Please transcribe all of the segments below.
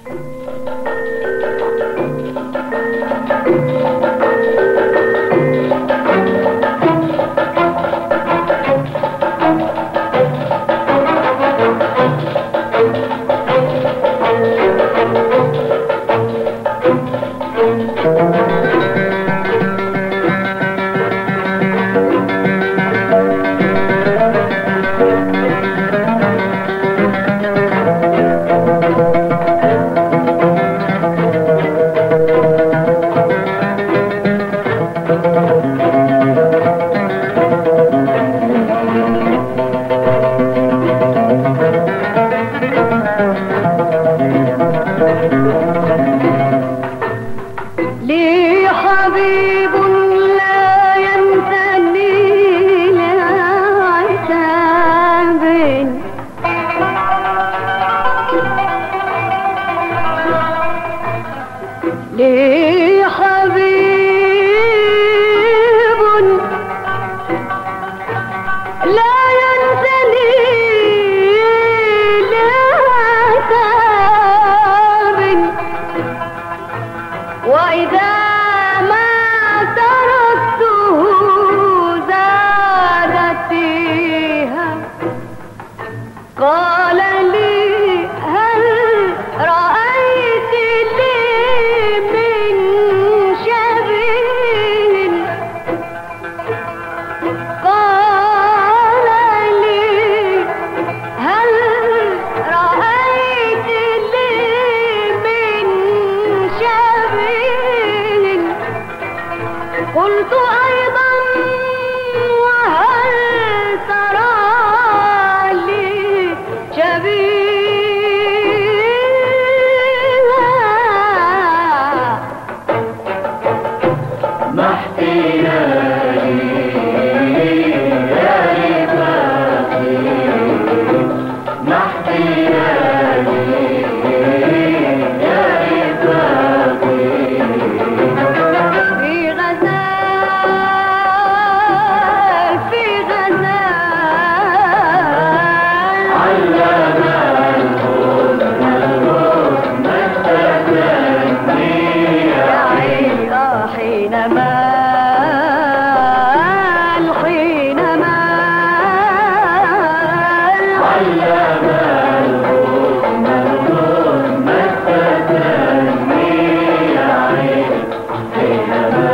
لي حبيب لا ينسني لا تاب وإذا ما تركته زادت فيها قال لي هل رأيت لي من شبيه قال لي هل رأيت لي من شبيه قلت أيضا وهل ترى لي شبيها محتينا لي يا رفاقي محتينا لي يا رفاقي في غزال في غزال علم الحزن الحزن استثني يا عين حينما علم الحزن الحزن استثني يا عين حينما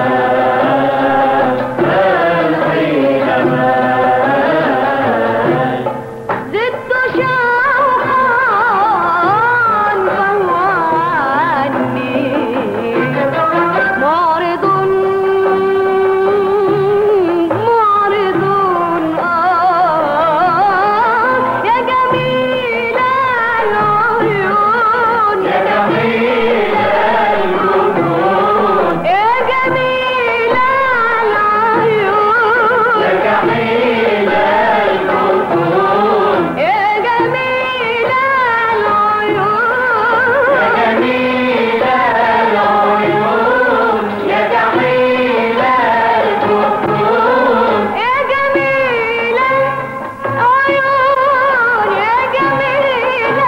زدت شوقا فهو عني معرض يا جميل العيون يا جميل الوجود يا جميل العيون يا جميل الوجود يا جميل العيون يا جميل العيون يا جميل الوجود يا جميل العيون يا جميل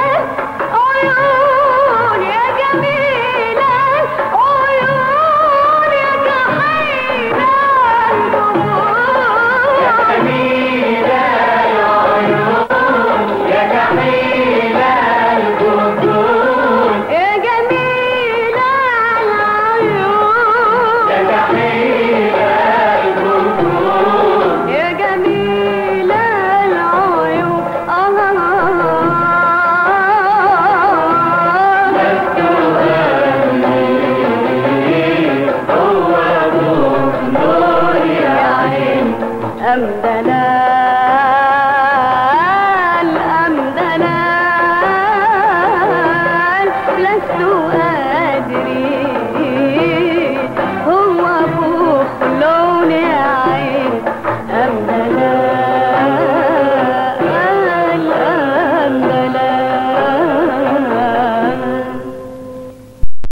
العيون يا جميل العيون يا جحيم القبور يا جميل العيون يا جميل الوجود يا جميل العيون يا جميل الوجود يا جميل العيون هو نور يا عين أمدنا